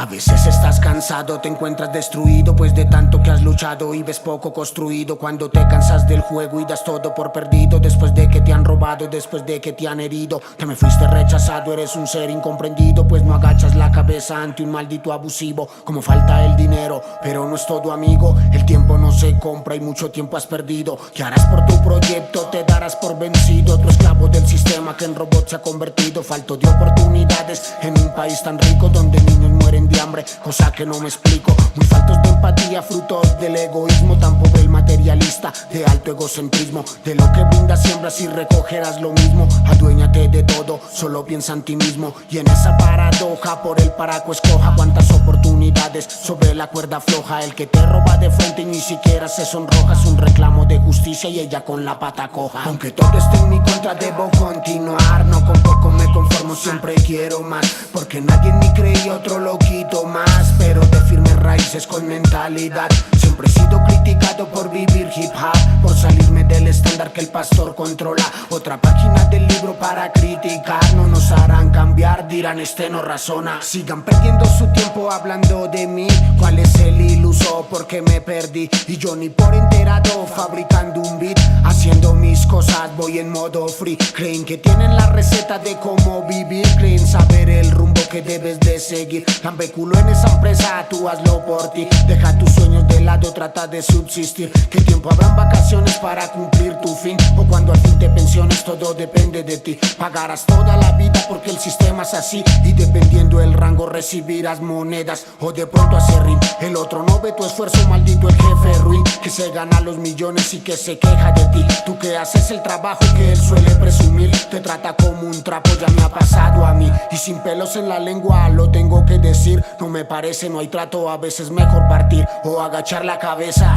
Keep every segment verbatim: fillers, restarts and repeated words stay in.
veces estás cansado, te encuentras destruido, pues de tanto que has luchado y ves poco construido. Cuando te cansas del juego y das todo por perdido, después de que te han robado, después de que te han herido. Te me fuiste rechazado, eres un ser incomprendido, pues no agachas la cabeza ante un maldito abusivo. Como falta el dinero, pero no es todo amigo. El tiempo no se compra y mucho tiempo has perdido. ¿Qué harás por tu proyecto? Te darás por vencido. Tu esclavo del sistema que en robot se ha convertido. Falto de oportunidades en un país tan rico donde niños mueren de hambre, cosa que no me explico. Muy faltos de empatía, frutos del egoísmo. Tan pobre el materialista, de alto egocentrismo. De lo que brindas siembras y recogerás lo mismo. Aduéñate de todo, solo piensa en ti mismo. Y en esa paradoja por el paraco escoja cuántas oportunidades sobre la cuerda floja. El que te roba de frente y ni siquiera se sonroja. Es un reclamo de justicia y ella con la pata coja. Aunque todo esté en mi contra debo continuar. No con poco me conformo, siempre quiero más. Porque nadie ni creí, otro lo quito más. Pero de firmes raíces con mentalidad. Siempre he sido criticado por vivir hip hop, por salirme del estándar que el pastor controla. Otra página del libro para criticar. No nos harán cambiar, dirán este no razona. Sigan perdiendo su tiempo hablando de mí. ¿Cuál es el iluso? Porque me perdí. Y yo ni por enterado fabricando un beat. Haciendo mis cosas voy en modo free. Creen que tienen la receta de cómo vivir. Creen saber el rumbo que debes de seguir. Lambe culo en esa empresa, tú hazlo por ti. Deja tus sueños de lado, trata de subsistir. ¿Qué tiempo habrán vacaciones para cumplir tu fin? O cuando al fin te pensiones, todo depende de ti. Pagarás toda la vida porque el sistema es así. Y dependiendo el rango recibirás monedas o de pronto acerrín. El otro no ve tu esfuerzo, maldito el jefe ruin, que se gana los millones y que se queja de ti. Tú que haces el trabajo que él suele presumir, te trata como un trapo, ya me ha pasado a mí. Y sin pelos en la lengua lo tengo que decir. No me parece, no hay trato, a veces mejor partir o agachar la cabeza.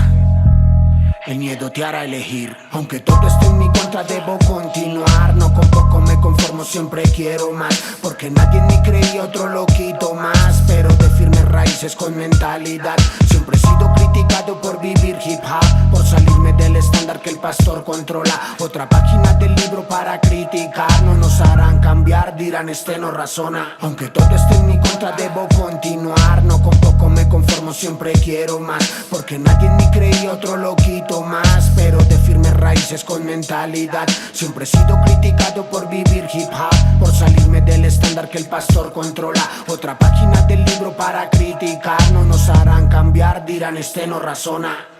El miedo te hará elegir. Aunque todo esté en mi contra debo continuar. No con poco me conformo, siempre quiero más. Porque nadie ni creí, otro lo quito más. Pero de firmes raíces con mentalidad. Siempre he sido criticado por vivir hip hop, por salirme del estándar que el pastor controla. Otra página del libro para criticar. No nos harán cambiar, dirán este no razona. Aunque todo esté en mi contra debo continuar. No con poco me conformo, siempre quiero más. Porque nadie ni creí, otro lo quito más. Pero de firmes raíces con mentalidad. Siempre he sido criticado por vivir hip hop, por salirme del estándar que el pastor controla. Otra página del libro para criticar. No nos harán cambiar, dirán este no razona.